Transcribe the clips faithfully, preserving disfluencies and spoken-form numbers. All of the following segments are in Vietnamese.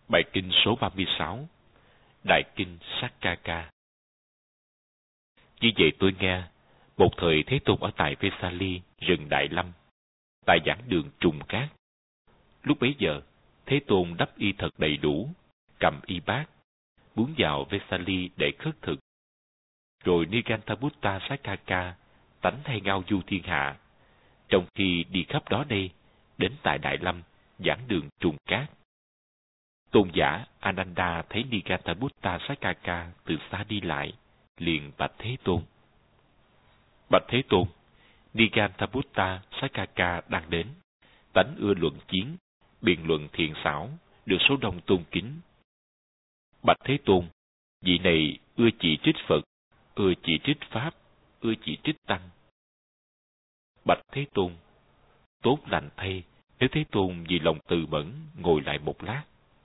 Bài kinh số ba mươi sáu, Đại kinh Sakkaka. Như vậy tôi nghe, một thời Thế Tôn ở tại Vesali, rừng Đại Lâm, tại giảng đường Trùng Cát. Lúc bấy giờ, Thế Tôn đắp y thật đầy đủ, cầm y bát, muốn vào Vesali để khất thực. Rồi Niganthabutta Sakkaka tánh hay ngao du thiên hạ, trong khi đi khắp đó đây, đến tại Đại Lâm, giảng đường Trùng Cát. Tôn giả Ananda thấy Niganthabutta Sakkaka từ xa đi lại, liền bạch Thế Tôn. Bạch Thế Tôn, Niganthabutta Sakkaka đang đến, tánh ưa luận chiến, biện luận thiện xảo, được số đông tôn kính. Bạch Thế Tôn, vị này ưa chỉ trích Phật, ưa chỉ trích Pháp, ưa chỉ trích Tăng. Bạch Thế Tôn, tốt lành thay, nếu Thế Tôn vì lòng từ mẫn ngồi lại một lát.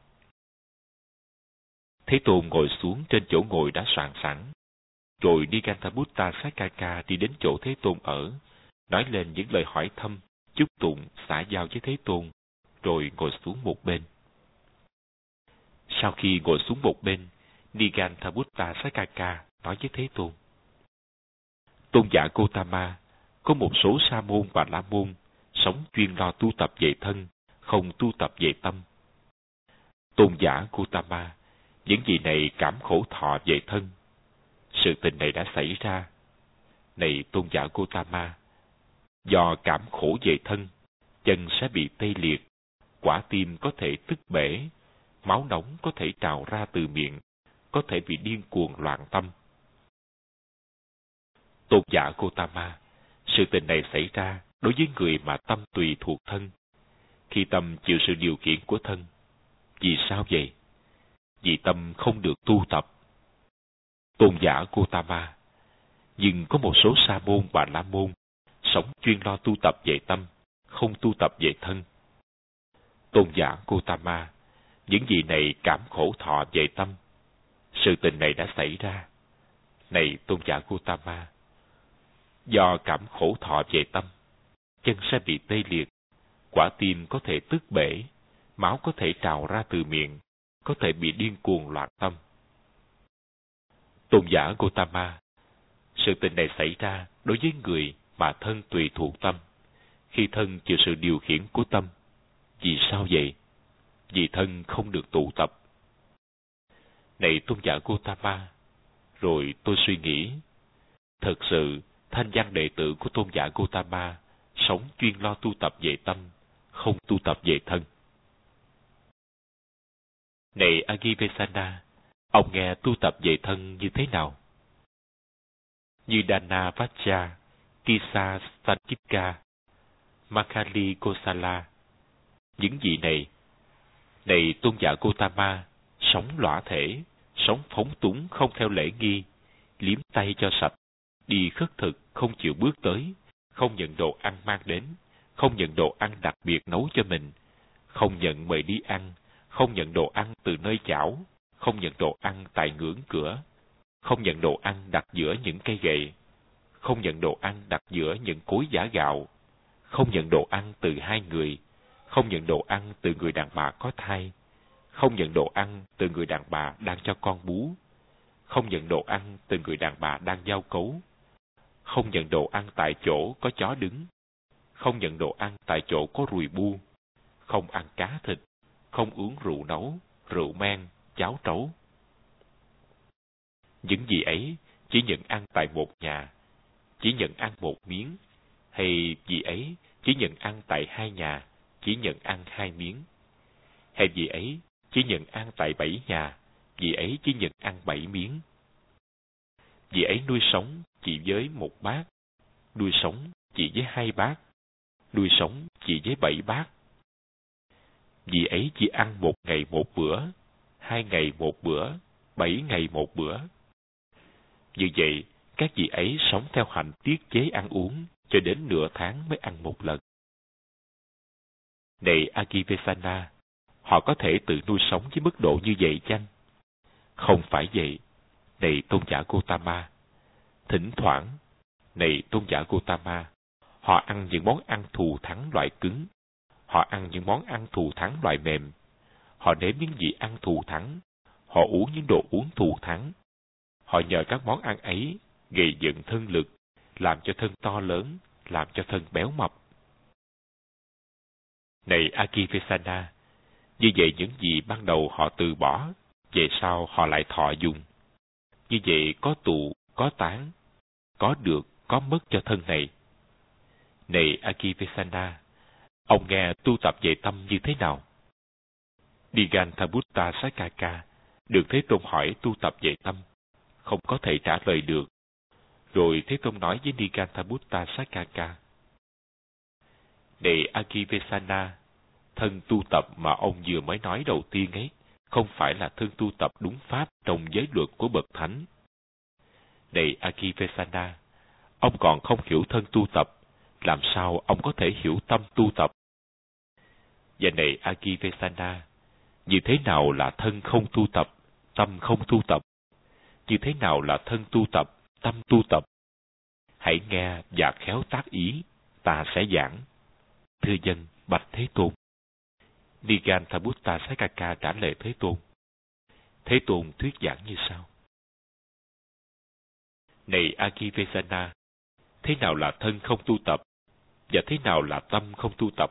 Thế Tôn ngồi xuống trên chỗ ngồi đã soạn sẵn, rồi Niganthabutta Sakkaka đi đến chỗ Thế Tôn ở, nói lên những lời hỏi thăm, chúc tụng, xã giao với Thế Tôn, rồi ngồi xuống một bên. Sau khi ngồi xuống một bên, Niganthabutta Sakkaka nói với Thế Tôn. Tôn giả Gotama, có một số sa môn và la môn sống chuyên lo tu tập về thân, không tu tập về tâm. Tôn giả Gotama, những vị này cảm khổ thọ về thân. Sự tình này đã xảy ra. Này Tôn giả Gotama, do cảm khổ về thân, chân sẽ bị tê liệt, quả tim có thể tức bể, máu nóng có thể trào ra từ miệng, có thể bị điên cuồng loạn tâm. Tôn giả Gotama, sự tình này xảy ra đối với người mà tâm tùy thuộc thân, khi tâm chịu sự điều khiển của thân. Vì sao vậy? Vì tâm không được tu tập. Tôn giả Gotama, nhưng có một số sa môn và la môn sống chuyên lo tu tập về tâm, không tu tập về thân. Tôn giả Gotama, những vị này cảm khổ thọ về tâm. Sự tình này đã xảy ra. Này Tôn giả Gotama, do cảm khổ thọ về tâm, chân sẽ bị tê liệt, quả tim có thể tức bể, máu có thể trào ra từ miệng, có thể bị điên cuồng loạn tâm. Tôn giả Gotama, sự tình này xảy ra đối với người mà thân tùy thuộc tâm, khi thân chịu sự điều khiển của tâm. Vì sao vậy? Vì thân không được tụ tập. Này Tôn giả Gotama, rồi tôi suy nghĩ, thật sự thanh văn đệ tử của Tôn giả Gotama sống chuyên lo tu tập về tâm, không tu tập về thân. Này Agivesana, ông nghe tu tập về thân như thế nào? Như Dana Vacha, Kisa Sankipka, Makali Kosala, những vị này. Này Tôn giả Gotama, sống lõa thể, sống phóng túng không theo lễ nghi, liếm tay cho sạch, đi khất thực không chịu bước tới, không nhận đồ ăn mang đến, không nhận đồ ăn đặc biệt nấu cho mình, không nhận mời đi ăn, không nhận đồ ăn từ nơi chảo, không nhận đồ ăn tại ngưỡng cửa, không nhận đồ ăn đặt giữa những cây gậy, không nhận đồ ăn đặt giữa những cối giã gạo, không nhận đồ ăn từ hai người, không nhận đồ ăn từ người đàn bà có thai, không nhận đồ ăn từ người đàn bà đang cho con bú, không nhận đồ ăn từ người đàn bà đang giao cấu, không nhận đồ ăn tại chỗ có chó đứng, không nhận đồ ăn tại chỗ có ruồi bu, không ăn cá thịt, không uống rượu nấu, rượu men, cháo trấu. Những gì ấy chỉ nhận ăn tại một nhà, chỉ nhận ăn một miếng, hay vì ấy chỉ nhận ăn tại hai nhà, chỉ nhận ăn hai miếng, hay vì ấy chỉ nhận ăn tại bảy nhà, vì ấy chỉ nhận ăn bảy miếng. Vì ấy nuôi sống chỉ với một bát, nuôi sống chỉ với hai bát, nuôi sống chỉ với bảy bát. Vì ấy chỉ ăn một ngày một bữa, hai ngày một bữa, bảy ngày một bữa. Như vậy, các vị ấy sống theo hạnh tiết chế ăn uống cho đến nửa tháng mới ăn một lần. Này Agivesana, họ có thể tự nuôi sống với mức độ như vậy chăng? Không phải vậy. Này Tôn giả Gotama, thỉnh thoảng, này Tôn giả Gotama, họ ăn những món ăn thù thắng loại cứng, họ ăn những món ăn thù thắng loại mềm, Họ nếm những gì ăn thù thắng, họ uống những đồ uống thù thắng. Họ nhờ các món ăn ấy gây dựng thân lực, làm cho thân to lớn, làm cho thân béo mập. Này Akivesana, như vậy những gì ban đầu họ từ bỏ, về sau họ lại thọ dùng. Như vậy có tụ, có tán, có được, có mất cho thân này. Này Akivesana, ông nghe tu tập về tâm như thế nào? Niganthabutta Sakaka được Thế Tôn hỏi tu tập về tâm, không có thể trả lời được. Rồi Thế Tôn nói với Niganthabutta Sakaka: Này Akivesana, thân tu tập mà ông vừa mới nói đầu tiên ấy, không phải là thân tu tập đúng pháp trong giới luật của bậc thánh. Này Akivesana, ông còn không hiểu thân tu tập, làm sao ông có thể hiểu tâm tu tập? Và này Akivesana, như thế nào là thân không tu tập, tâm không tu tập? Như thế nào là thân tu tập, tâm tu tập? Hãy nghe và khéo tác ý, ta sẽ giảng. Thưa dân, bạch Thế Tôn. Niganthabutta Sakaka trả lời Thế Tôn. Thế Tôn thuyết giảng như sau: Này Akivesana, thế nào là thân không tu tập, và thế nào là tâm không tu tập?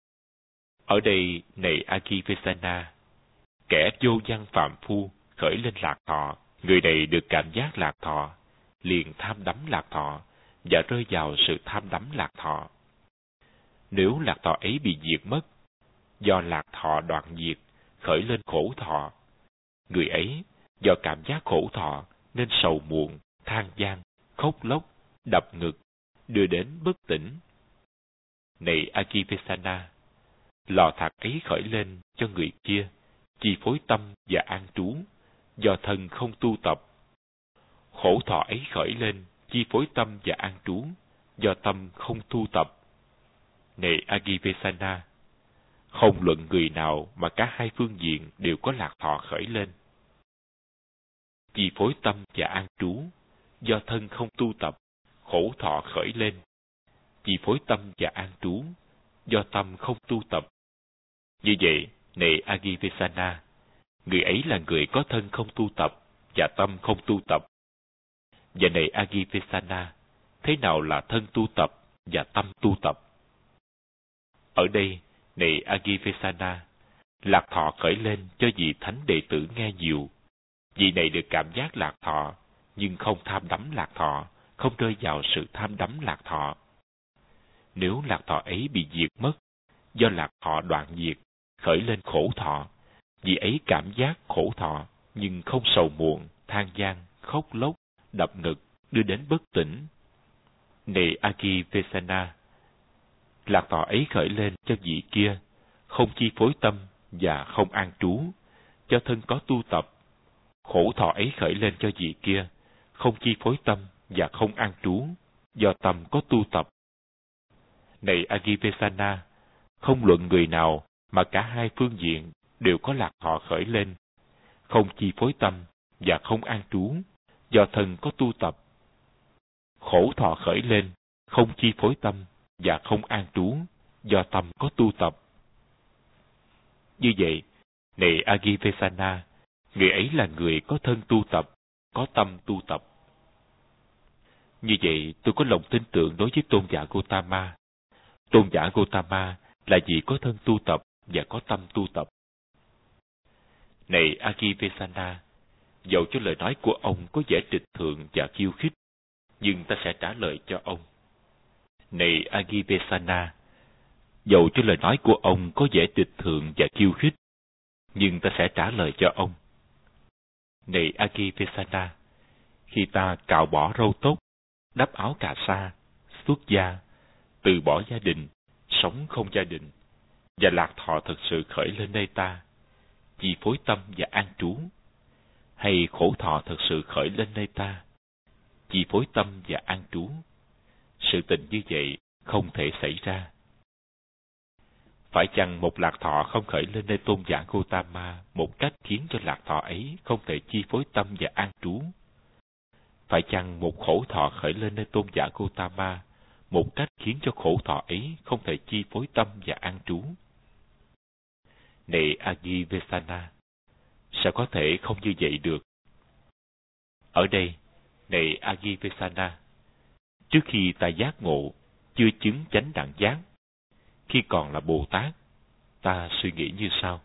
Ở đây, này Akivesana, kẻ vô văn phạm phu khởi lên lạc thọ, người này được cảm giác lạc thọ, liền tham đắm lạc thọ, và rơi vào sự tham đắm lạc thọ. Nếu lạc thọ ấy bị diệt mất, do lạc thọ đoạn diệt, khởi lên khổ thọ, người ấy do cảm giác khổ thọ nên sầu muộn, than van, khóc lóc, đập ngực, đưa đến bất tỉnh. Này Akivesana, lò thạc ấy khởi lên cho người kia, chi phối tâm và an trú, do thân không tu tập. Khổ thọ ấy khởi lên, chi phối tâm và an trú, do tâm không tu tập. Này Akivesana, không luận người nào mà cả hai phương diện đều có lạc thọ khởi lên. Chi phối tâm và an trú, do thân không tu tập, khổ thọ khởi lên. Chi phối tâm và an trú, do tâm không tu tập. Như vậy, này Akivesana, người ấy là người có thân không tu tập và tâm không tu tập. Và này Akivesana, thế nào là thân tu tập và tâm tu tập? Ở đây, này Akivesana, lạc thọ khởi lên cho vị thánh đệ tử nghe nhiều. Vị này được cảm giác lạc thọ, nhưng không tham đắm lạc thọ, không rơi vào sự tham đắm lạc thọ. Nếu lạc thọ ấy bị diệt mất, do lạc thọ đoạn diệt, khởi lên khổ thọ, vị ấy cảm giác khổ thọ, nhưng không sầu muộn, than van, khóc lóc, đập ngực, đưa đến bất tỉnh. Này Akivesana, lạc thọ ấy khởi lên cho vị kia, không chi phối tâm và không an trú, cho thân có tu tập. Khổ thọ ấy khởi lên cho vị kia, không chi phối tâm và không an trú, do tâm có tu tập. Này Akivesana, không luận người nào mà cả hai phương diện đều có lạc thọ khởi lên, không chi phối tâm và không an trú, do thân có tu tập. Khổ thọ khởi lên, không chi phối tâm và không an trú, do tâm có tu tập. Như vậy, này Akivesana, người ấy là người có thân tu tập, có tâm tu tập. Như vậy, tôi có lòng tin tưởng đối với tôn giả Gotama. Tôn giả Gotama là vị có thân tu tập và có tâm tu tập. Này Akivesana, dẫu cho lời nói của ông có vẻ trịch thượng và khiêu khích, nhưng ta sẽ trả lời cho ông. Này Akivesana, dẫu cho lời nói của ông có vẻ trịch thượng và khiêu khích, nhưng ta sẽ trả lời cho ông. Này Akivesana, khi ta cạo bỏ râu tóc, đắp áo cà sa, xuất gia, từ bỏ gia đình, sống không gia đình, và lạc thọ thật sự khởi lên nơi ta, chi phối tâm và an trú, hay khổ thọ thật sự khởi lên nơi ta, chi phối tâm và an trú, sự tình như vậy không thể xảy ra. Phải chăng một lạc thọ không khởi lên nơi tôn giả Gotama một cách khiến cho lạc thọ ấy không thể chi phối tâm và an trú? Phải chăng một khổ thọ khởi lên nơi tôn giả Gotama một cách khiến cho khổ thọ ấy không thể chi phối tâm và an trú? Này Agivesana, sao có thể không như vậy được? Ở đây, này Agivesana, trước khi ta giác ngộ, chưa chứng chánh đẳng giác, khi còn là Bồ Tát, ta suy nghĩ như sau.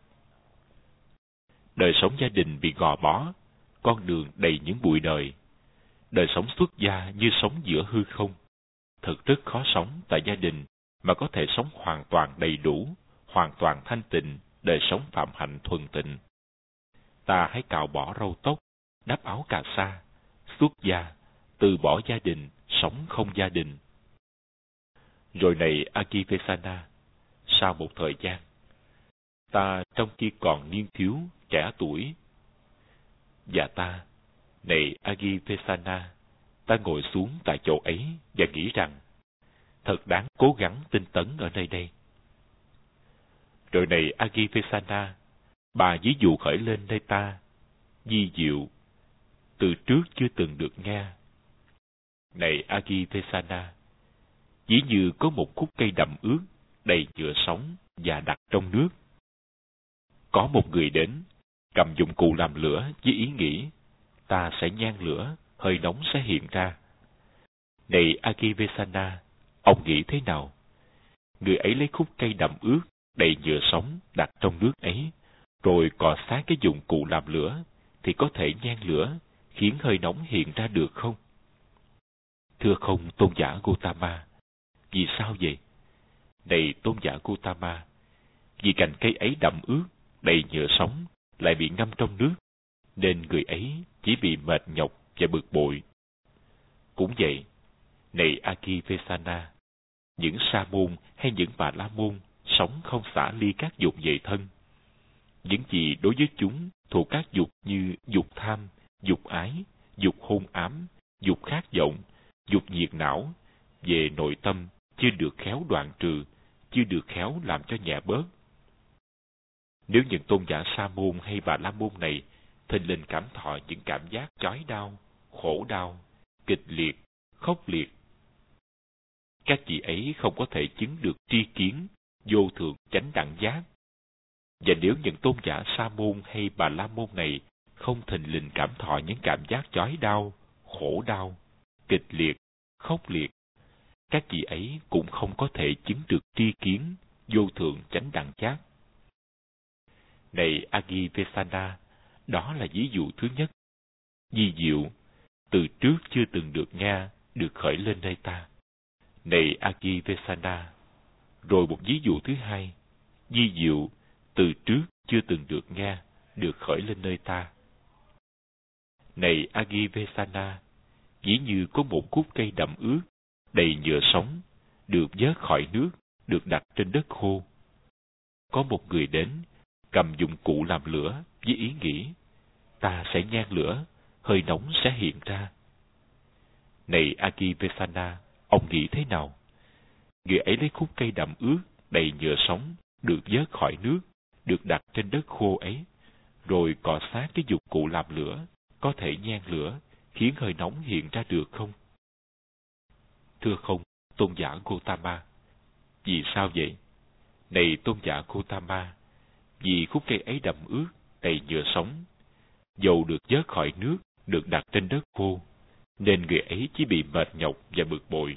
Đời sống gia đình bị gò bó, con đường đầy những bụi đời. Đời sống xuất gia như sống giữa hư không. Thật rất khó sống tại gia đình mà có thể sống hoàn toàn đầy đủ, hoàn toàn thanh tịnh, đời sống phạm hạnh thuần tịnh. Ta hãy cạo bỏ râu tóc, đắp áo cà sa, xuất gia, từ bỏ gia đình, sống không gia đình. Rồi này Agivesana, sau một thời gian, ta trong khi còn niên thiếu, trẻ tuổi, và ta, này Agivesana, ta ngồi xuống tại chỗ ấy và nghĩ rằng, thật đáng cố gắng tinh tấn ở nơi đây. Rồi này Agivesana, bà ví dụ khởi lên nơi ta, vi diệu, từ trước chưa từng được nghe. Này Agivesana, ví như có một khúc cây đậm ướt, đầy nhựa sống và đặt trong nước. Có một người đến, cầm dụng cụ làm lửa với ý nghĩ, ta sẽ nhang lửa, hơi nóng sẽ hiện ra. Này Agivesana, ông nghĩ thế nào? Người ấy lấy khúc cây đậm ướt, đầy nhựa sống đặt trong nước ấy, rồi cọ sát cái dụng cụ làm lửa, thì có thể nhang lửa, khiến hơi nóng hiện ra được không? Thưa không, tôn giả Gautama. Vì sao vậy? Này tôn giả Gautama, vì cành cây ấy đậm ướt, đầy nhựa sống, lại bị ngâm trong nước, nên người ấy chỉ bị mệt nhọc và bực bội. Cũng vậy, này Agivesana, những sa môn hay những bà la môn sống không xả ly các dục về thân. Những gì đối với chúng thuộc các dục như dục tham, dục ái, dục hôn ám, dục khát vọng, dục nhiệt não, về nội tâm chưa được khéo đoạn trừ, chưa được khéo làm cho nhẹ bớt. Nếu những tôn giả sa môn hay bà la môn này thình lình cảm thọ những cảm giác chói đau, khổ đau, kịch liệt, khốc liệt, các vị ấy không có thể chứng được tri kiến, vô thượng chánh đẳng giác. Và nếu những tôn giả sa môn hay bà la môn này không thình lình cảm thọ những cảm giác chói đau, khổ đau, kịch liệt, khốc liệt, các vị ấy cũng không có thể chứng được tri kiến, vô thượng chánh đẳng giác. Này Agivesana, đó là ví dụ thứ nhất. Vi diệu, từ trước chưa từng được nghe, được khởi lên nơi ta. Này Agivesana, rồi một ví dụ thứ hai. Vi diệu, từ trước chưa từng được nghe, được khởi lên nơi ta. Này Agivesana, ví như có một khúc cây đậm ướt, đầy nhựa sống, được vớt khỏi nước, được đặt trên đất khô. Có một người đến, cầm dụng cụ làm lửa với ý nghĩ, ta sẽ nhang lửa, hơi nóng sẽ hiện ra. Này Agivesana, ông nghĩ thế nào? Người ấy lấy khúc cây đậm ướt, đầy nhựa sống, được vớt khỏi nước, được đặt trên đất khô ấy, rồi cọ sát cái dụng cụ làm lửa, có thể nhang lửa, khiến hơi nóng hiện ra được không? Thưa không, tôn giả Gautama. Vì sao vậy? Này tôn giả Gautama, vì khúc cây ấy đậm ướt, đầy nhựa sống, dầu được vớt khỏi nước, được đặt trên đất khô, nên người ấy chỉ bị mệt nhọc và bực bội.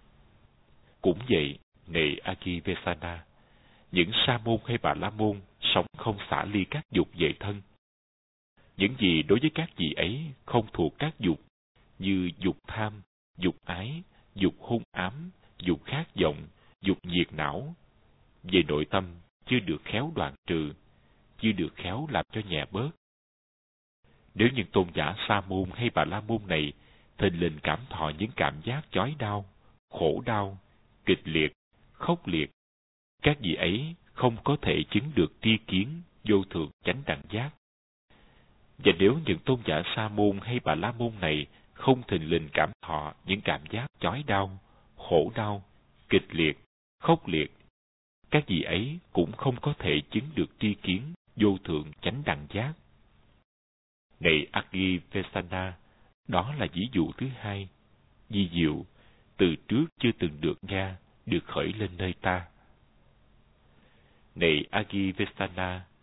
Cũng vậy, này Agivesana, những sa môn hay bà la môn sống không xả ly các dục về thân. Những gì đối với các vị ấy không thuộc các dục, như dục tham, dục ái, dục hung ám, dục khát vọng, dục nhiệt não, về nội tâm chưa được khéo đoạn trừ, chưa được khéo làm cho nhẹ bớt. Nếu những tôn giả sa môn hay bà la môn này thình lình cảm thọ những cảm giác chói đau, khổ đau, kịch liệt, khốc liệt, các vị ấy không có thể chứng được tri kiến, vô thượng chánh đẳng giác. Và nếu những tôn giả sa môn hay bà la môn này không thình lình cảm thọ những cảm giác chói đau, khổ đau, kịch liệt, khốc liệt, các vị ấy cũng không có thể chứng được tri kiến, vô thượng chánh đẳng giác. Này Agivesana, đó là ví dụ thứ hai. Vi diệu, từ trước chưa từng được nghe, được khởi lên nơi ta. Này Agivesana,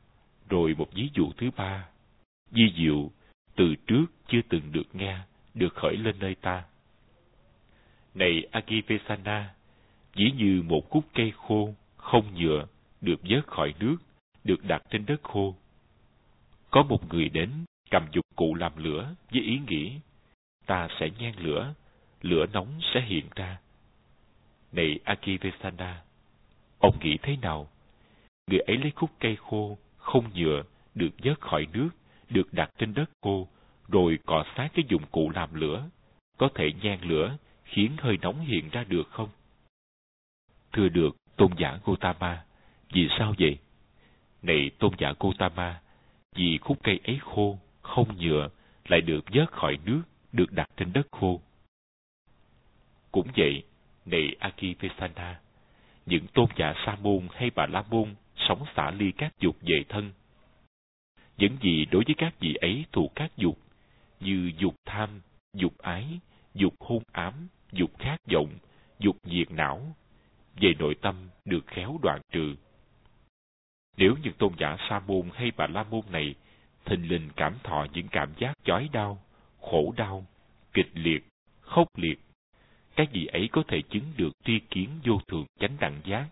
Rồi một ví dụ thứ ba, vi diệu từ trước chưa từng được nghe, được khởi lên nơi ta. Này Akivesana, ví như một khúc cây khô, không nhựa, được vớt khỏi nước, được đặt trên đất khô. Có một người đến, cầm dụng cụ làm lửa với ý nghĩ, ta sẽ nhen lửa, lửa nóng sẽ hiện ra. Này Akivesana, ông nghĩ thế nào? Người ấy lấy khúc cây khô, không nhựa, được vớt khỏi nước, được đặt trên đất khô, rồi cọ sát cái dụng cụ làm lửa, có thể nhen lửa, khiến hơi nóng hiện ra được không? Thưa được, tôn giả Gotama, vì sao vậy? Này tôn giả Gotama, vì khúc cây ấy khô, không nhựa, lại được vớt khỏi nước, được đặt trên đất khô. Cũng vậy, này Akivesana, những tôn giả Sa môn hay Bà La môn sống xả ly các dục về thân. Những gì đối với các vị ấy thuộc các dục, như dục tham, dục ái, dục hôn ám, dục khát vọng, dục diệt não, về nội tâm được khéo đoạn trừ. Nếu những tôn giả Sa môn hay Bà La môn này thình lình cảm thọ những cảm giác chói đau, khổ đau, kịch liệt, khốc liệt, các vị ấy có thể chứng được tri kiến vô thường chánh đẳng giác.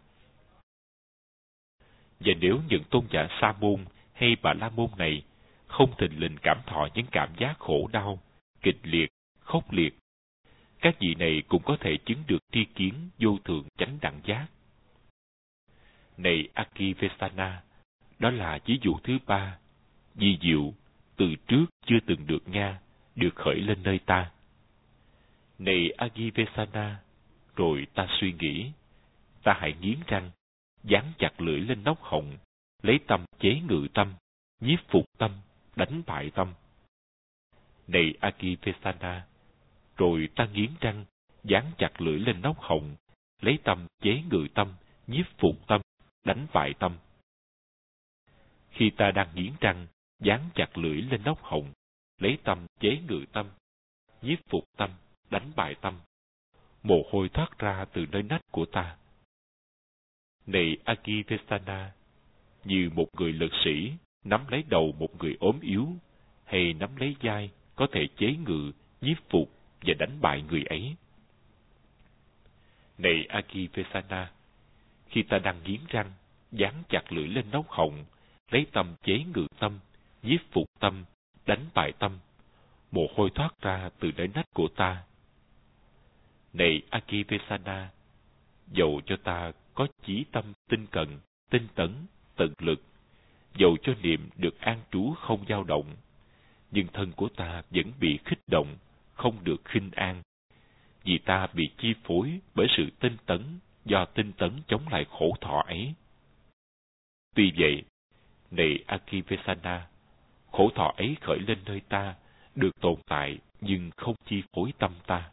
Và nếu những tôn giả Sa môn hay Bà La môn này không thình lình cảm thọ những cảm giác khổ đau, kịch liệt, khốc liệt, các vị này cũng có thể chứng được tri kiến vô thường chánh đẳng giác. Này Akivesana, đó là ví dụ thứ ba, vi diệu từ trước chưa từng được nghe, được khởi lên nơi ta. Này Akivesana, rồi ta suy nghĩ, ta hãy nghiến răng, dán chặt lưỡi lên nóc họng, lấy tâm chế ngự tâm, nhiếp phục tâm, đánh bại tâm. Này Akivesana, rồi ta nghiến răng, dán chặt lưỡi lên nóc họng, lấy tâm chế ngự tâm, nhiếp phục tâm, đánh bại tâm. Khi ta đang nghiến răng, dán chặt lưỡi lên nóc họng, lấy tâm chế ngự tâm, nhiếp phục tâm, đánh bại tâm, mồ hôi thoát ra từ nơi nách của ta. Này Akivesana, như một người lực sĩ nắm lấy đầu một người ốm yếu, hay nắm lấy vai có thể chế ngự, nhiếp phục và đánh bại người ấy. Này Akivesana, khi ta đang nghiến răng, dán chặt lưỡi lên nóc họng, lấy tâm chế ngự tâm, nhiếp phục tâm, đánh bại tâm, mồ hôi thoát ra từ nơi nách của ta. Này Akivesana, dầu cho ta có chí tâm tinh cần, tinh tấn, tận lực, dầu cho niệm được an trú không dao động, nhưng thân của ta vẫn bị khích động, không được khinh an, vì ta bị chi phối bởi sự tinh tấn, do tinh tấn chống lại khổ thọ ấy. Tuy vậy, này Akivesana, khổ thọ ấy khởi lên nơi ta, được tồn tại nhưng không chi phối tâm ta.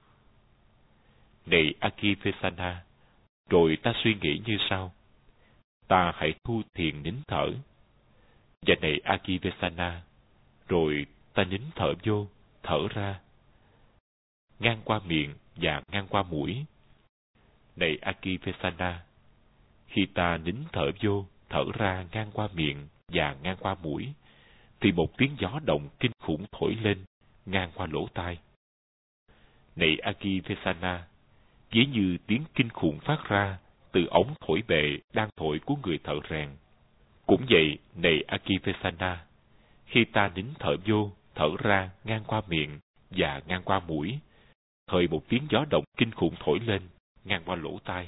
Này Akivesana, rồi ta suy nghĩ như sau, ta hãy thu thiền nín thở. Và này Akivesana, rồi ta nín thở vô, thở ra, ngang qua miệng và ngang qua mũi. Này Akivesana, khi ta nín thở vô, thở ra ngang qua miệng và ngang qua mũi, thì một tiếng gió động kinh khủng thổi lên, ngang qua lỗ tai. Này Akivesana, ví như tiếng kinh khủng phát ra từ ống thổi bệ đang thổi của người thợ rèn. Cũng vậy, này Akivesana, khi ta nín thở vô, thở ra ngang qua miệng và ngang qua mũi, thời một tiếng gió động kinh khủng thổi lên, ngang qua lỗ tai.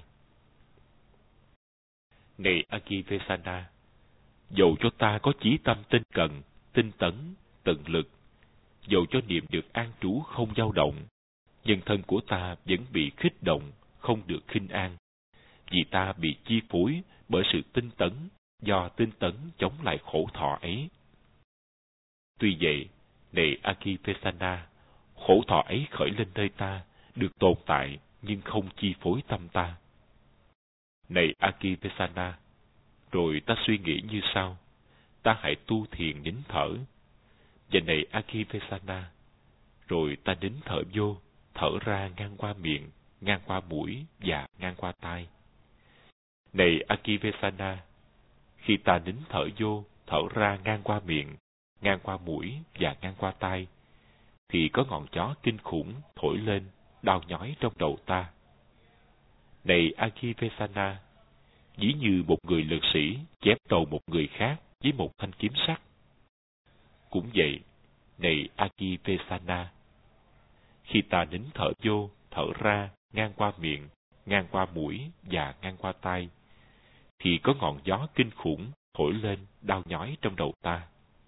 Này Akivesana, dầu cho ta có chí tâm tinh cần, tinh tấn, tận lực, dầu cho niệm được an trú không dao động, nhưng thân của ta vẫn bị khích động, không được khinh an, vì ta bị chi phối bởi sự tinh tấn, do tinh tấn chống lại khổ thọ ấy. Tuy vậy, này Akivesana, khổ thọ ấy khởi lên nơi ta, được tồn tại nhưng không chi phối tâm ta. Này Akivesana, rồi ta suy nghĩ như sau, ta hãy tu thiền nín thở. Và này Akivesana, rồi ta nín thở vô, thở ra ngang qua miệng, ngang qua mũi và ngang qua tai. Này Akivesana, khi ta nín thở vô, thở thở ra ngang qua miệng, ngang qua mũi và ngang qua tai, thì có ngọn gió kinh khủng thổi lên, đau nhói trong đầu ta. Này Akivesana, ví như một người lực sĩ chém đầu một người khác với một thanh kiếm sắt. Cũng vậy, này Akivesana, khi ta nín thở vô, thở ra ngang qua miệng, ngang qua mũi và ngang qua tai, thì có ngọn gió kinh khủng thổi lên, đau nhói trong đầu ta.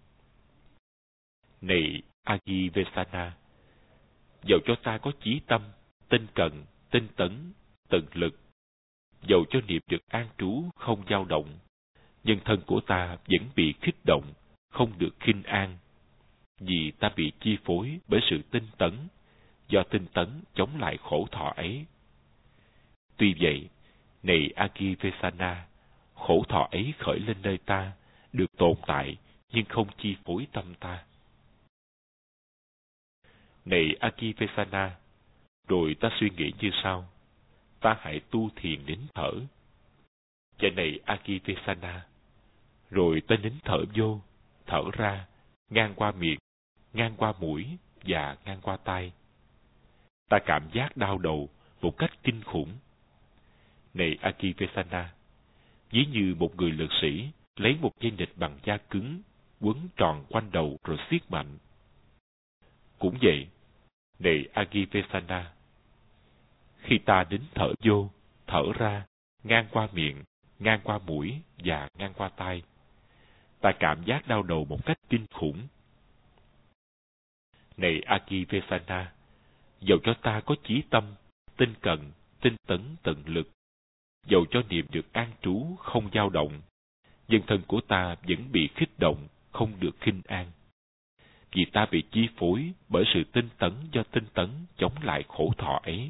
Này Akivesana, dầu cho ta có chí tâm, tinh cần, tinh tấn, tận lực, dầu cho niệm được an trú không dao động, nhưng thân của ta vẫn bị kích động, không được khinh an, vì ta bị chi phối bởi sự tinh tấn, do tinh tấn chống lại khổ thọ ấy. Tuy vậy, này Akivesana, khổ thọ ấy khởi lên nơi ta, được tồn tại nhưng không chi phối tâm ta. Này Akivesana, rồi ta suy nghĩ như sau: ta hãy tu thiền nín thở. Và này Akivesana, rồi ta nín thở vô, thở ra, ngang qua miệng, ngang qua mũi và ngang qua tai. Ta cảm giác đau đầu một cách kinh khủng. Này Akivesana, ví như một người lực sĩ lấy một dây nịt bằng da cứng quấn tròn quanh đầu rồi siết mạnh. Cũng vậy, này Akivesana, khi ta nín thở vô, thở ra, ngang qua miệng, ngang qua mũi và ngang qua tai, ta cảm giác đau đầu một cách kinh khủng. Này Akivesana, dầu cho ta có chí tâm, tinh cần, tinh tấn tận lực, dầu cho niệm được an trú không dao động, nhưng thân của ta vẫn bị kích động, không được khinh an, vì ta bị chi phối bởi sự tinh tấn do tinh tấn chống lại khổ thọ ấy.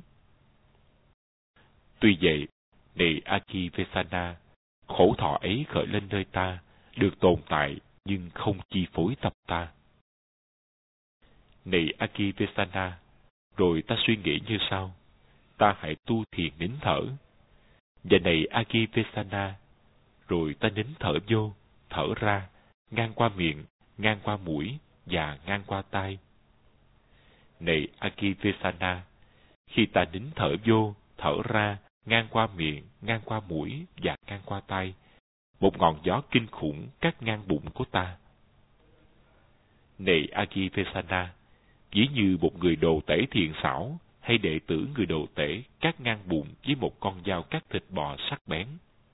Tuy vậy, này Akivesana, khổ thọ ấy khởi lên nơi ta, được tồn tại nhưng không chi phối tâm ta. Này Akivesana, rồi ta suy nghĩ như sau: ta hãy tu thiền nín thở. Và này Akivesana, rồi ta nín thở vô, thở ra, ngang qua miệng, ngang qua mũi và ngang qua tai. Này Akivesana, khi ta nín thở vô, thở ra, ngang qua miệng, ngang qua mũi và ngang qua tai, một ngọn gió kinh khủng cắt ngang bụng của ta. Này Akivesana, ví như một người đồ tể thiện xảo hay đệ tử người đồ tể cắt ngang bụng với một con dao cắt thịt bò sắc bén.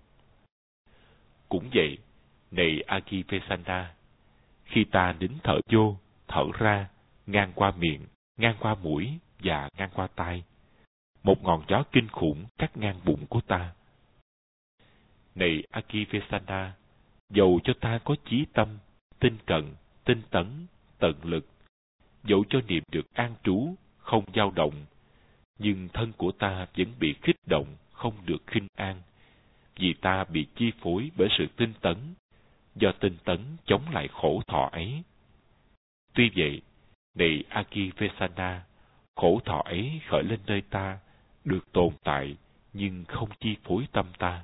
Cũng vậy, này Akivesana, khi ta nín thở vô, thở ra, ngang qua miệng, ngang qua mũi và ngang qua tai, một ngọn gió kinh khủng cắt ngang bụng của ta. Này Akivesana, dầu cho ta có chí tâm, tinh cần, tinh tấn, tận lực, dẫu cho niệm được an trú, không dao động, nhưng thân của ta vẫn bị kích động, không được khinh an, vì ta bị chi phối bởi sự tinh tấn, do tinh tấn chống lại khổ thọ ấy. Tuy vậy, này Akivesana, khổ thọ ấy khởi lên nơi ta, được tồn tại, nhưng không chi phối tâm ta.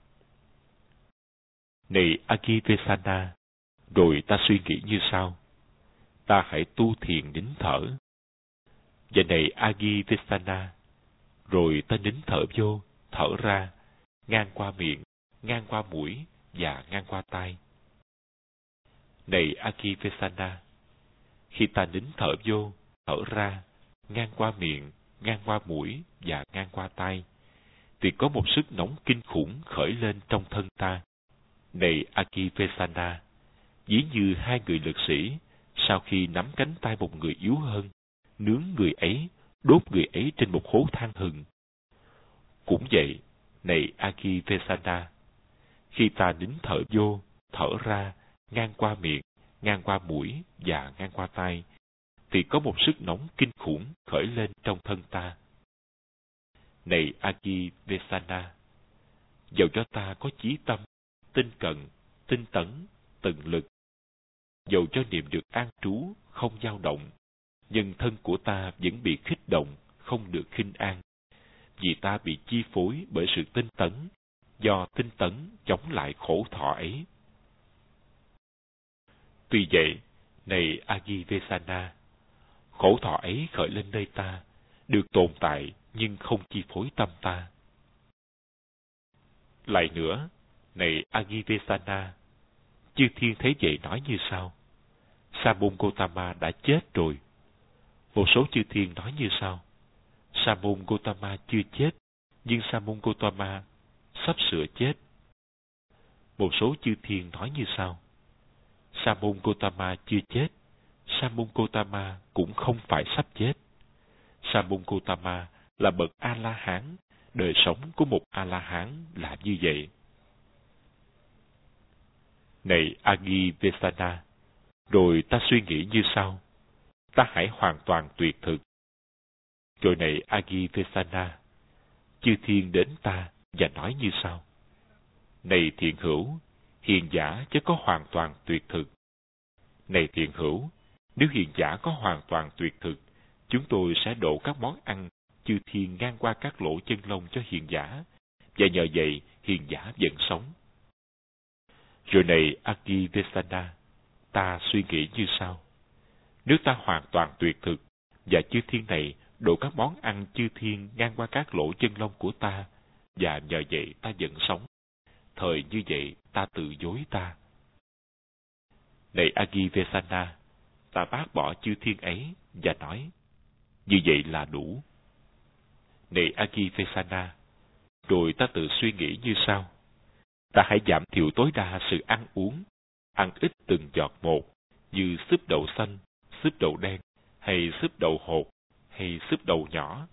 Này Akivesana, rồi ta suy nghĩ như sau: ta hãy tu thiền nín thở. Và này Akivesana, rồi ta nín thở vô, thở ra, ngang qua miệng, ngang qua mũi và ngang qua tai. Này Akivesana, khi ta nín thở vô, thở ra, ngang qua miệng, ngang qua mũi và ngang qua tai, thì có một sức nóng kinh khủng khởi lên trong thân ta. Này Akivesana, ví như hai người lực sĩ sau khi nắm cánh tay một người yếu hơn, nướng người ấy, đốt người ấy trên một hố than hừng. Cũng vậy, này Akivesana, khi ta nín thở vô, thở ra, ngang qua miệng, ngang qua mũi và ngang qua tai, thì có một sức nóng kinh khủng khởi lên trong thân ta. Này Akivesana, dầu cho ta có chí tâm, tinh cần, tinh tấn, tận lực, dầu cho niệm được an trú, không dao động, nhưng thân của ta vẫn bị kích động, không được khinh an, vì ta bị chi phối bởi sự tinh tấn, do tinh tấn chống lại khổ thọ ấy. Tuy vậy, này Agivesana, khổ thọ ấy khởi lên nơi ta, được tồn tại nhưng không chi phối tâm ta. Lại nữa, này Agivesana, chư thiên thấy vậy nói như sau: Sa môn Gotama đã chết rồi. Một số chư thiên nói như sau: Sa môn Gotama chưa chết, nhưng Sa môn Gotama sắp sửa chết. Một số chư thiên nói như sau: Sa môn Gotama chưa chết, Sa môn Gotama cũng không phải sắp chết. Sa môn Gotama là bậc A-la-hán, đời sống của một A-la-hán là như vậy. Này Agivesana, rồi ta suy nghĩ như sau: ta hãy hoàn toàn tuyệt thực. Rồi này Agivesana, chư thiên đến ta và nói như sau: Này thiện hữu, hiền giả chứ có hoàn toàn tuyệt thực. Này thiện hữu, nếu hiền giả có hoàn toàn tuyệt thực, chúng tôi sẽ đổ các món ăn chư thiên ngang qua các lỗ chân lông cho hiền giả, và nhờ vậy hiền giả vẫn sống. Rồi này Agivesana, ta suy nghĩ như sau: nếu ta hoàn toàn tuyệt thực, và chư thiên này đổ các món ăn chư thiên ngang qua các lỗ chân lông của ta, và nhờ vậy ta vẫn sống, thời như vậy ta tự dối ta. Này Agivesana, ta bác bỏ chư thiên ấy và nói: như vậy là đủ. Này Agivesana, rồi ta tự suy nghĩ như sau: ta hãy giảm thiểu tối đa sự ăn uống, ăn ít từng giọt một, như súp đậu xanh, súp đậu đen, hay súp đậu hột, hay súp đậu nhỏ.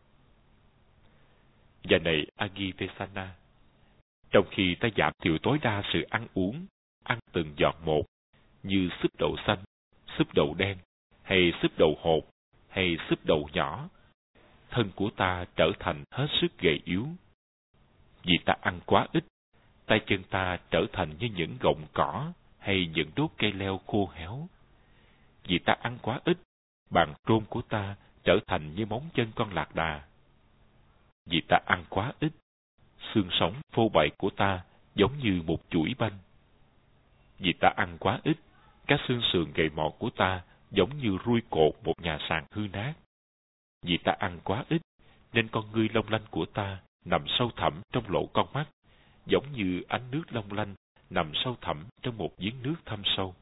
Và này Agivesana, trong khi ta giảm thiểu tối đa sự ăn uống, ăn từng giọt một, như súp đậu xanh, súp đậu đen, hay súp đậu hột, hay súp đậu nhỏ, thân của ta trở thành hết sức gầy yếu. Vì ta ăn quá ít, tay chân ta trở thành như những gọng cỏ hay những đốt cây leo khô héo. Vì ta ăn quá ít, bàn trôn của ta trở thành như móng chân con lạc đà. Vì ta ăn quá ít, xương sống phô bày của ta giống như một chuỗi banh. Vì ta ăn quá ít, các xương sườn gầy mọt của ta giống như rui cột một nhà sàn hư nát. Vì ta ăn quá ít, nên con ngươi long lanh của ta nằm sâu thẳm trong lỗ con mắt, giống như ánh nước long lanh nằm sâu thẳm trong một giếng nước thâm sâu.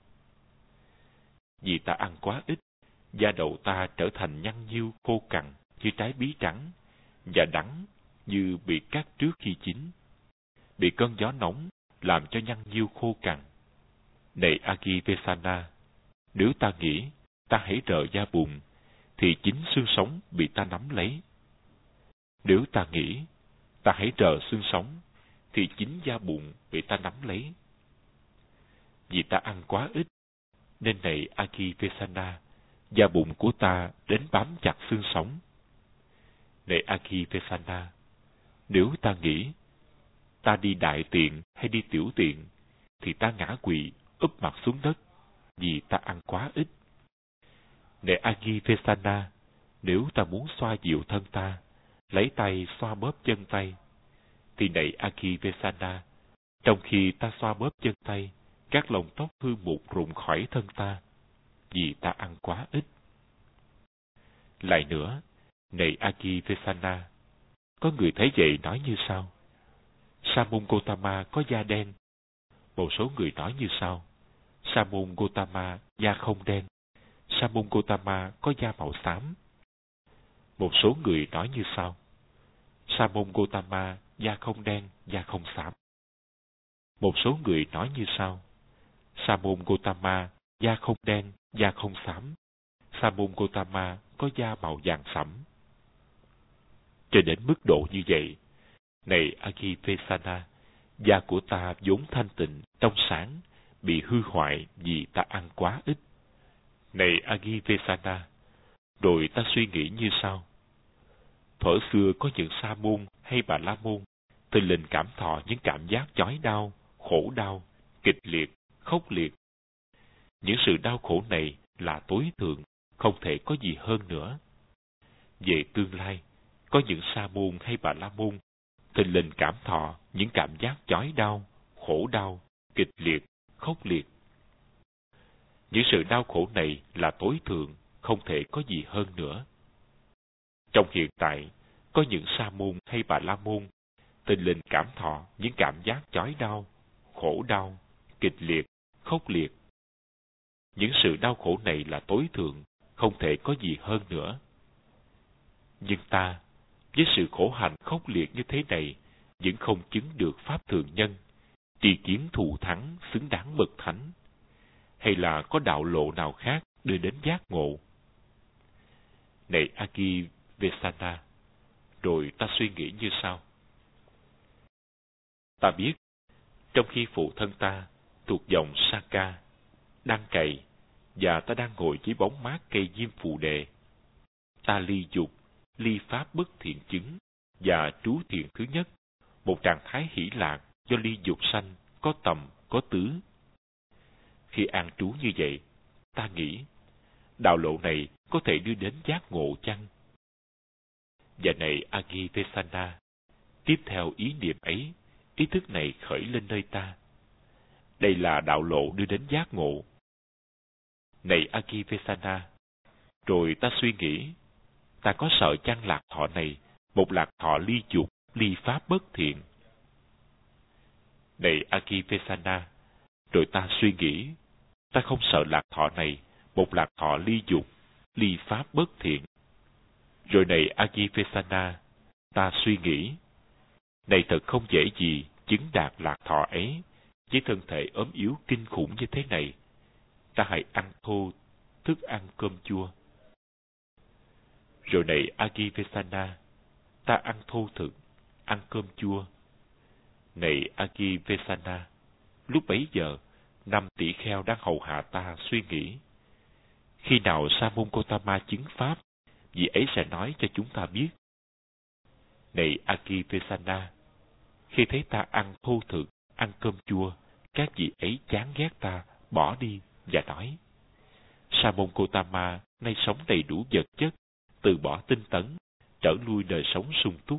Vì ta ăn quá ít, da đầu ta trở thành nhăn nhưu khô cằn như trái bí trắng, và đắng như bị cắt trước khi chín, bị cơn gió nóng làm cho nhăn nhưu khô cằn. Này Agivesana, nếu ta nghĩ ta hãy rờ da bùn, thì chính xương sống bị ta nắm lấy. Nếu ta nghĩ ta hãy rờ xương sống, thì chính da bùn bị ta nắm lấy. Vì ta ăn quá ít, nên này Agivesana, da bùn của ta đến bám chặt xương sống. Này Agivesana, nếu ta nghĩ ta đi đại tiện hay đi tiểu tiện, thì ta ngã quỵ úp mặt xuống đất, vì ta ăn quá ít. Này Agivesana, nếu ta muốn xoa dịu thân ta, lấy tay xoa bóp chân tay, thì này Agivesana, trong khi ta xoa bóp chân tay, các lông tóc hư mục rụng khỏi thân ta, vì ta ăn quá ít. Lại nữa, này Agivesana, có người thấy vậy nói như sau: Sa môn Gotama có da đen. Một số người nói như sau: Sa môn Gotama da không đen. Sa môn Gotama có da màu xám. Một số người nói như sau: Sa môn Gotama da không đen, da không xám. Một số người nói như sau: Sa môn Gotama da không đen, da không xám. Sa môn Gotama có da màu vàng sẫm. Cho đến mức độ như vậy, này Agivesana, da của ta vốn thanh tịnh, trong sáng, bị hư hoại vì ta ăn quá ít. Này Agivesana, rồi ta suy nghĩ như sau: thuở xưa có những sa môn hay bà la môn thình lình cảm thọ những cảm giác chói đau, khổ đau, kịch liệt, khốc liệt. Những sự đau khổ này là tối thượng, không thể có gì hơn nữa. Về tương lai, có những sa môn hay bà la môn thình lình cảm thọ những cảm giác chói đau, khổ đau, kịch liệt, khốc liệt. những sự đau khổ này là tối thượng, không thể có gì hơn nữa. Trong hiện tại, có những sa môn hay bà la môn tình linh cảm thọ những cảm giác chói đau, khổ đau, kịch liệt, khốc liệt. Những sự đau khổ này là tối thượng, không thể có gì hơn nữa. Nhưng ta, với sự khổ hạnh khốc liệt như thế này, vẫn không chứng được pháp thường nhân, tri kiến thù thắng xứng đáng bậc thánh, hay là có đạo lộ nào khác đưa đến giác ngộ? Này Akivesana, rồi ta suy nghĩ như sau. Ta biết, trong khi phụ thân ta thuộc dòng Saka, đang cày, và ta đang ngồi dưới bóng mát cây diêm phù đề, ta ly dục, ly pháp bất thiện chứng và trú thiện thứ nhất, một trạng thái hỷ lạc do ly dục sanh, có tầm, có tứ. Khi an trú như vậy, ta nghĩ, đạo lộ này có thể đưa đến giác ngộ chăng? Và này Akivesana, tiếp theo ý niệm ấy, ý thức này khởi lên nơi ta. Đây là đạo lộ đưa đến giác ngộ. Này Akivesana, rồi ta suy nghĩ, ta có sợ chăng lạc thọ này, một lạc thọ ly dục, ly pháp bất thiện? Này Akivesana, rồi ta suy nghĩ, ta không sợ lạc thọ này, một lạc thọ ly dục, ly pháp bất thiện. Rồi này Akivesana, ta suy nghĩ, này thật không dễ gì chứng đạt lạc thọ ấy, với thân thể ốm yếu kinh khủng như thế này. Ta hãy ăn thô, thức ăn cơm chua. Rồi này Akivesana, ta ăn thô thực, ăn cơm chua. Này Akivesana, lúc bấy giờ, năm tỷ kheo đang hầu hạ ta suy nghĩ, khi nào Sa môn Gotama chứng pháp, vị ấy sẽ nói cho chúng ta biết. Này Akivesana, khi thấy ta ăn thô thực, ăn cơm chua, các vị ấy chán ghét ta, bỏ đi và nói, Sa môn Gotama nay sống đầy đủ vật chất, từ bỏ tinh tấn, trở lui đời sống sung túc.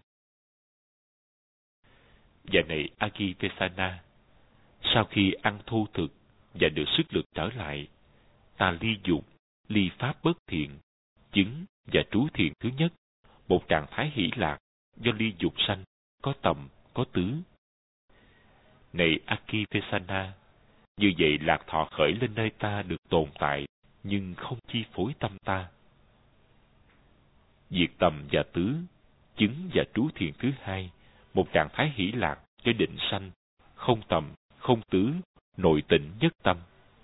Và này Akivesana, sau khi ăn thô thực và được sức lực trở lại, ta ly dục, ly pháp bất thiện, chứng và trú thiện thứ nhất, một trạng thái hỷ lạc do ly dục sanh, có tầm, có tứ. Này Akivesana, như vậy lạc thọ khởi lên nơi ta được tồn tại, nhưng không chi phối tâm ta. Diệt tầm và tứ, chứng và trú thiện thứ hai, một trạng thái hỷ lạc do định sanh, không tầm, không tứ, nội tịnh nhất tâm.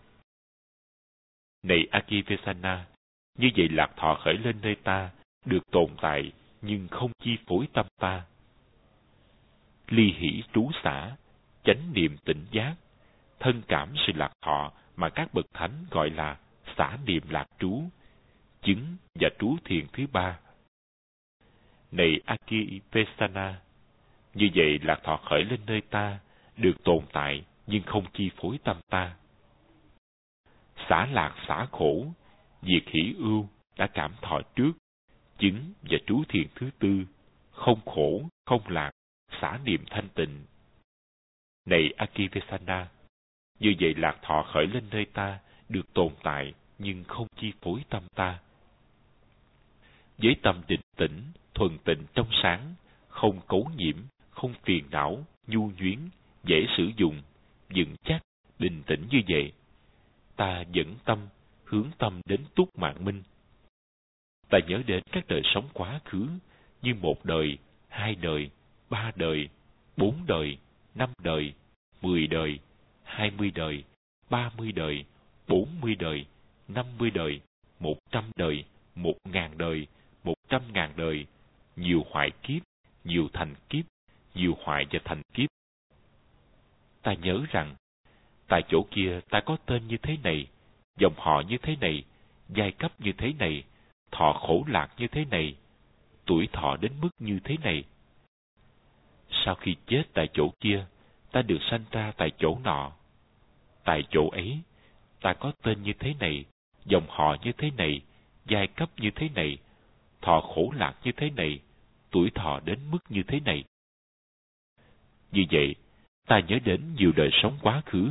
Này Akivesana, như vậy lạc thọ khởi lên nơi ta, được tồn tại, nhưng không chi phối tâm ta. Ly hỷ trú xả, chánh niệm tỉnh giác, thân cảm sự lạc thọ mà các bậc thánh gọi là xả niệm lạc trú, chứng và trú thiện thứ ba. Này Akivesana, như vậy lạc thọ khởi lên nơi ta, được tồn tại nhưng không chi phối tâm ta. Xả lạc xả khổ, diệt hỷ ưu đã cảm thọ trước, chứng và trú thiện thứ tư, không khổ, không lạc, xả niệm thanh tịnh. Này Akivesana, như vậy lạc thọ khởi lên nơi ta, được tồn tại nhưng không chi phối tâm ta. Với tâm định tĩnh, thuần tịnh trong sáng, không cấu nhiễm, không phiền não, nhu nhuyến, dễ sử dụng, vững chắc, bình tĩnh như vậy, ta dẫn tâm, hướng tâm đến túc mạng minh. Ta nhớ đến các đời sống quá khứ, như một đời, hai đời, ba đời, bốn đời, năm đời, mười đời, hai mươi đời, ba mươi đời, bốn mươi đời, năm mươi đời, một trăm đời, một ngàn đời, một trăm ngàn đời, nhiều hoại kiếp, nhiều thành kiếp, nhiều hoại và thành kiếp. Ta nhớ rằng, tại chỗ kia ta có tên như thế này, dòng họ như thế này, giai cấp như thế này, thọ khổ lạc như thế này, tuổi thọ đến mức như thế này. Sau khi chết tại chỗ kia, ta được sanh ra tại chỗ nọ. Tại chỗ ấy, ta có tên như thế này, dòng họ như thế này, giai cấp như thế này, thọ khổ lạc như thế này, tuổi thọ đến mức như thế này. Như vậy, ta nhớ đến nhiều đời sống quá khứ,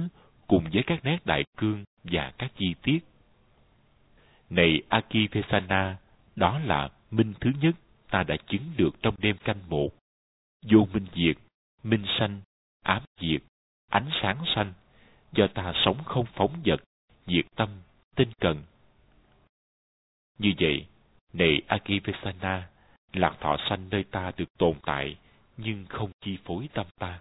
cùng với các nét đại cương và các chi tiết. Này Akivesana, đó là minh thứ nhất ta đã chứng được trong đêm canh một. Vô minh diệt, minh sanh, ám diệt, ánh sáng sanh, do ta sống không phóng dật, diệt tâm, tinh cần. Như vậy, này Akivesana, lạc thọ sanh nơi ta được tồn tại, nhưng không chi phối tâm ta.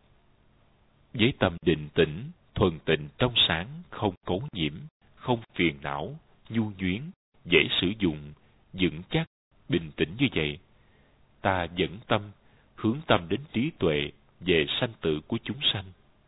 Với tâm định tĩnh, thuần tịnh trong sáng, không cấu nhiễm, không phiền não, nhu nhuyến, dễ sử dụng, vững chắc, bình tĩnh như vậy, ta dẫn tâm, hướng tâm đến trí tuệ về sanh tử của chúng sanh.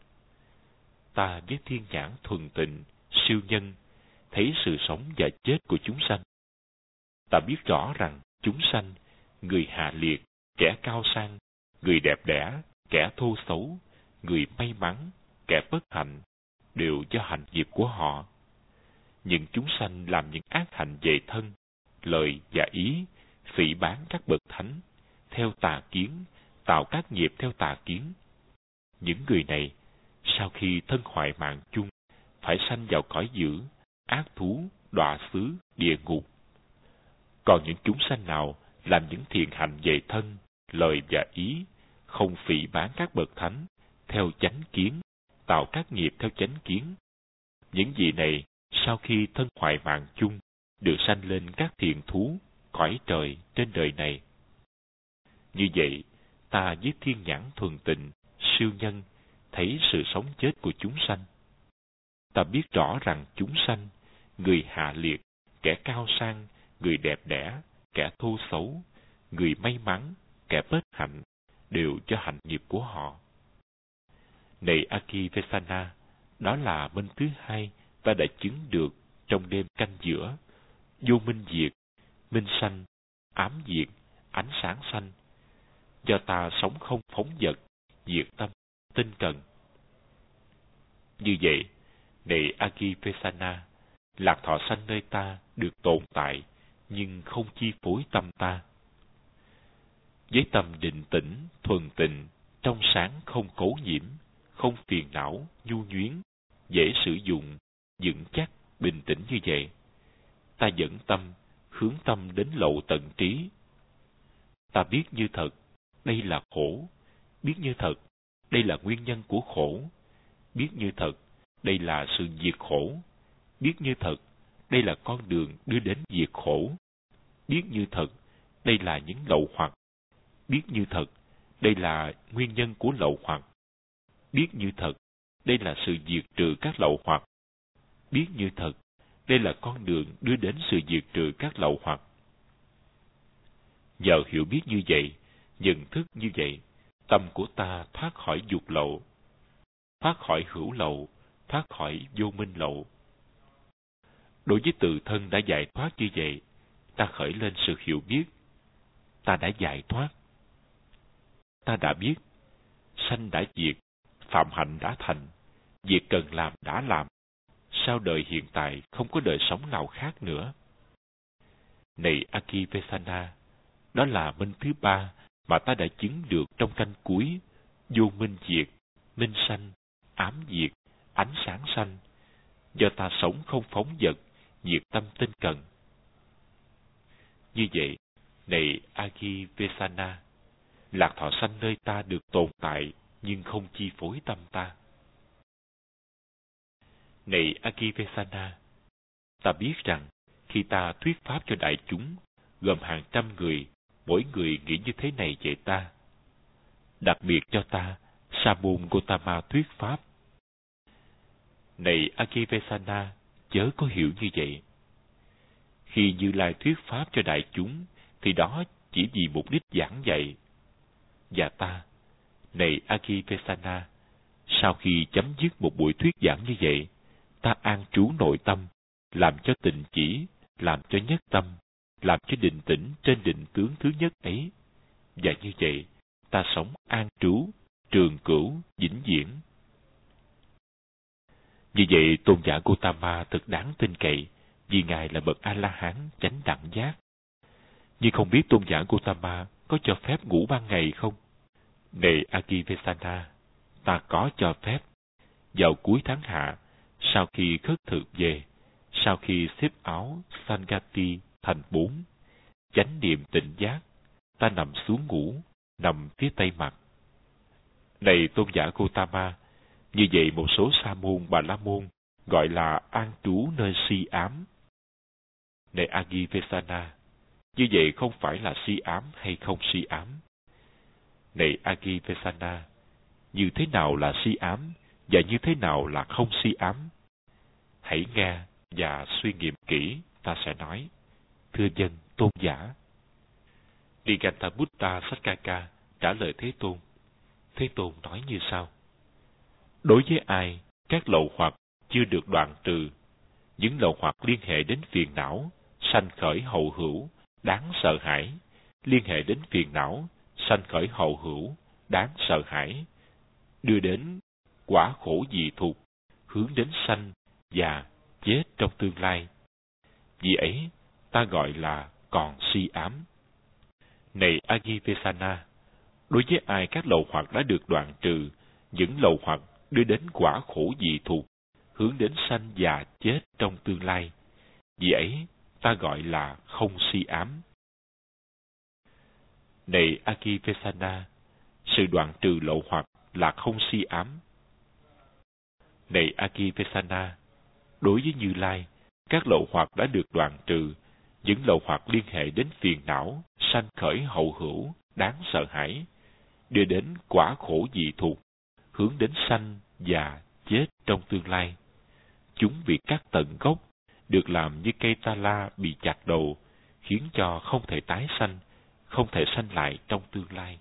Ta với thiên nhãn thuần tịnh, siêu nhân, thấy sự sống và chết của chúng sanh. Ta biết rõ rằng chúng sanh, người hạ liệt, kẻ cao sang, người đẹp đẽ, kẻ thô xấu, người may mắn, kẻ bất hạnh, đều do hành nghiệp của họ. Những chúng sanh làm những ác hạnh về thân, lời và ý, phỉ báng các bậc thánh, theo tà kiến, tạo các nghiệp theo tà kiến. Những người này, sau khi thân hoại mạng chung, phải sanh vào cõi dữ, ác thú, đọa xứ, địa ngục. Còn những chúng sanh nào làm những thiện hạnh về thân, lời và ý, không phỉ báng các bậc thánh, theo chánh kiến, tạo các nghiệp theo chánh kiến. Những vị này, sau khi thân hoại mạng chung, được sanh lên các thiện thú, cõi trời trên đời này. Như vậy, ta với thiên nhãn thuần tịnh, siêu nhân, thấy sự sống chết của chúng sanh. Ta biết rõ rằng chúng sanh, người hạ liệt, kẻ cao sang, người đẹp đẽ, kẻ thô xấu, người may mắn, kẻ bất hạnh, đều do hành nghiệp của họ. Này Akivesana, đó là minh thứ hai ta đã chứng được trong đêm canh giữa. Vô minh diệt, minh sanh, ám diệt, ánh sáng sanh, do ta sống không phóng dật, diệt tâm, tinh cần. Như vậy, này Akivesana, lạc thọ sanh nơi ta được tồn tại, nhưng không chi phối tâm ta. Với tâm định tĩnh, thuần tịnh, trong sáng không cấu nhiễm, không phiền não, nhu nhuyến, dễ sử dụng, vững chắc, bình tĩnh như vậy, ta dẫn tâm, hướng tâm đến lậu tận trí. Ta biết như thật, đây là khổ, biết như thật, đây là nguyên nhân của khổ, biết như thật, đây là sự diệt khổ, biết như thật, đây là con đường đưa đến diệt khổ, biết như thật, đây là những lậu hoặc, biết như thật, đây là nguyên nhân của lậu hoặc, biết như thật, đây là sự diệt trừ các lậu hoặc, biết như thật, đây là con đường đưa đến sự diệt trừ các lậu hoặc. Nhờ hiểu biết như vậy, nhận thức như vậy, tâm của ta thoát khỏi dục lậu, thoát khỏi hữu lậu, thoát khỏi vô minh lậu. Đối với tự thân đã giải thoát như vậy, ta khởi lên sự hiểu biết. Ta đã giải thoát. Ta đã biết, sanh đã diệt, phạm hạnh đã thành, việc cần làm đã làm. Sau đời hiện tại không có đời sống nào khác nữa. Này Akivesana, đó là minh thứ ba mà ta đã chứng được trong canh cuối. Vô minh diệt, minh sanh, ám diệt, ánh sáng sanh, do ta sống không phóng dật, diệt tâm tinh cần. Như vậy, này Akivesana, lạc thọ sanh nơi ta được tồn tại, nhưng không chi phối tâm ta. Này Akivesana, ta biết rằng, khi ta thuyết pháp cho đại chúng, gồm hàng trăm người, mỗi người nghĩ như thế này về ta. Đặc biệt cho ta, Sa môn Gotama thuyết pháp. Này Akivesana, chớ có hiểu như vậy. Khi Như Lai thuyết pháp cho đại chúng, thì đó chỉ vì mục đích giảng dạy. Và ta, này Akivesana, sau khi chấm dứt một buổi thuyết giảng như vậy, ta an trú nội tâm, làm cho tịnh chỉ, làm cho nhất tâm, làm cho định tĩnh trên định tướng thứ nhất ấy. Và như vậy, ta sống an trú, trường cửu, vĩnh viễn. Như vậy, tôn giả Gotama thật đáng tin cậy, vì Ngài là bậc A-la-hán chánh đẳng giác. Nhưng không biết tôn giả Gotama có cho phép ngủ ban ngày không? Này Akivesana, ta có cho phép. vào cuối tháng hạ, sau khi khất thực về, sau khi xếp áo Sangati thành bốn, chánh niệm tỉnh giác, ta nằm xuống ngủ, nằm phía tây mặt. Này tôn giả Gotama, như vậy một số sa môn bà la môn gọi là an trú nơi si ám. Này Agivesana, như vậy không phải là si ám hay không si ám? Này Agivesana, như thế nào là si ám và như thế nào là không si ám? Hãy nghe và suy nghiệm kỹ, ta sẽ nói. Thưa dân tôn giả. Niganthabuddha Saccaka trả lời Thế Tôn. Thế Tôn nói như sau: đối với ai các lậu hoặc chưa được đoạn trừ, những lậu hoặc liên hệ đến phiền não, sanh khởi hậu hữu, đáng sợ hãi, liên hệ đến phiền não, sanh khởi hậu hữu, đáng sợ hãi, đưa đến quả khổ dị thục, hướng đến sanh, già, chết trong tương lai. Vì ấy, ta gọi là còn si ám. Này Agivesana, đối với ai các lậu hoặc đã được đoạn trừ, những lậu hoặc đưa đến quả khổ dị thục, hướng đến sanh già chết trong tương lai. Vì ấy, ta gọi là không si ám. Này Agivesana, sự đoạn trừ lậu hoặc là không si ám. Này Agivesana, đối với Như Lai, các lậu hoặc đã được đoạn trừ, những lậu hoặc liên hệ đến phiền não, sanh khởi hậu hữu, đáng sợ hãi, đưa đến quả khổ dị thục, hướng đến sanh, già, chết trong tương lai. Chúng bị cắt tận gốc, được làm như cây ta la bị chặt đầu, khiến cho không thể tái sanh, không thể sanh lại trong tương lai.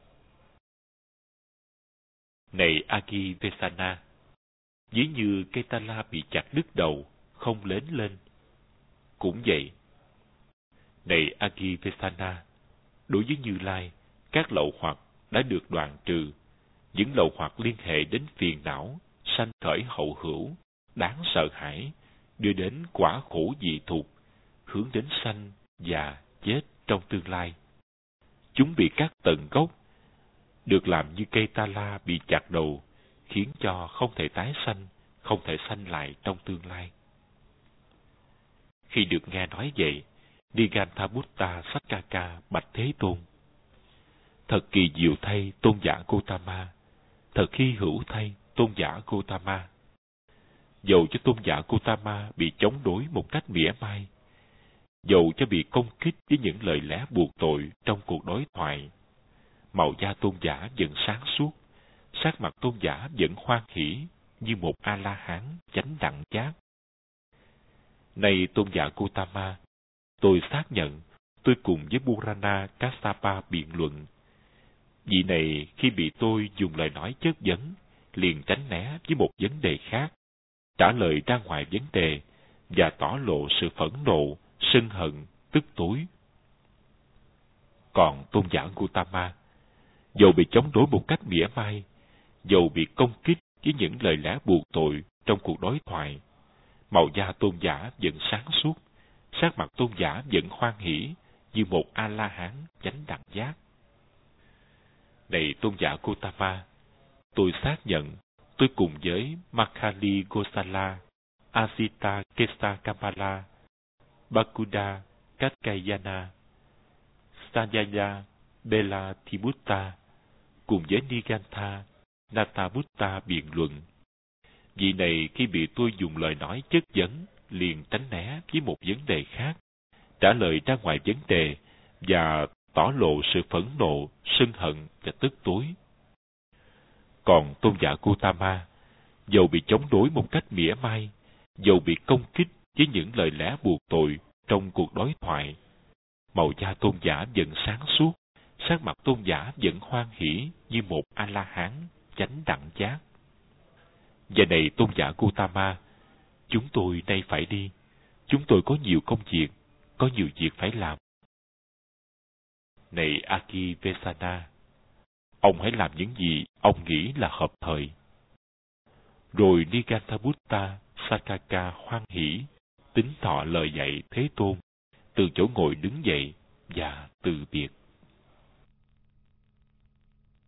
Này Agivesana, ví như cây ta la bị chặt đứt đầu, không lớn lên. Cũng vậy. Này Agivesana, đối với Như Lai, các lậu hoặc đã được đoạn trừ, những lậu hoặc liên hệ đến phiền não, sanh khởi hậu hữu, đáng sợ hãi, đưa đến quả khổ dị thục, hướng đến sanh, già, chết trong tương lai. Chúng bị cắt tận gốc, được làm như cây ta la bị chặt đầu, khiến cho không thể tái sanh, không thể sanh lại trong tương lai. Khi được nghe nói vậy, Niganthabuddha Saccaka bạch Thế Tôn: thật kỳ diệu thay tôn giả Gotama, thật hy hữu thay tôn giả Gotama. Dầu cho tôn giả Gotama bị chống đối một cách mỉa mai, dầu cho bị công kích với những lời lẽ buộc tội trong cuộc đối thoại, màu da tôn giả vẫn sáng suốt, sắc mặt tôn giả vẫn hoan hỷ như một A-la-hán chánh đẳng giác. Này tôn giả Gotama, tôi xác nhận tôi cùng với Purana Kassapa biện luận. Vị này khi bị tôi dùng lời nói chất vấn, liền tránh né với một vấn đề khác, trả lời ra ngoài vấn đề và tỏ lộ sự phẫn nộ, sân hận, tức tối. Còn tôn giả Gotama, dầu bị chống đối một cách mỉa mai, dầu bị công kích với những lời lẽ buộc tội trong cuộc đối thoại, màu da tôn giả vẫn sáng suốt, sắc mặt tôn giả vẫn hoan hỷ như một A-la-hán chánh đẳng giác. Này tôn giả Gotama, tôi xác nhận tôi cùng với Makkhali Gosala, Asita Kesa Kamala, Bakuda Katkayana, Sanjaya Bela Thibutta, cùng với Nigantha Nathabutta biện luận. Vị này khi bị tôi dùng lời nói chất vấn, liền tránh né với một vấn đề khác, trả lời ra ngoài vấn đề và tỏ lộ sự phẫn nộ, sân hận và tức tối. Còn tôn giả Gotama, dầu bị chống đối một cách mỉa mai, dầu bị công kích với những lời lẽ buộc tội trong cuộc đối thoại, màu da tôn giả vẫn sáng suốt, sắc mặt tôn giả vẫn hoan hỷ như một A-la-hán chánh đẳng giác. Và này tôn giả Gotama, chúng tôi nay phải đi, chúng tôi có nhiều công việc, có nhiều việc phải làm. Này Agivesana, ông hãy làm những gì ông nghĩ là hợp thời. Rồi Niganthabuddha Saccaka hoan hỷ, tín thọ lời dạy Thế Tôn, từ chỗ ngồi đứng dậy và từ biệt.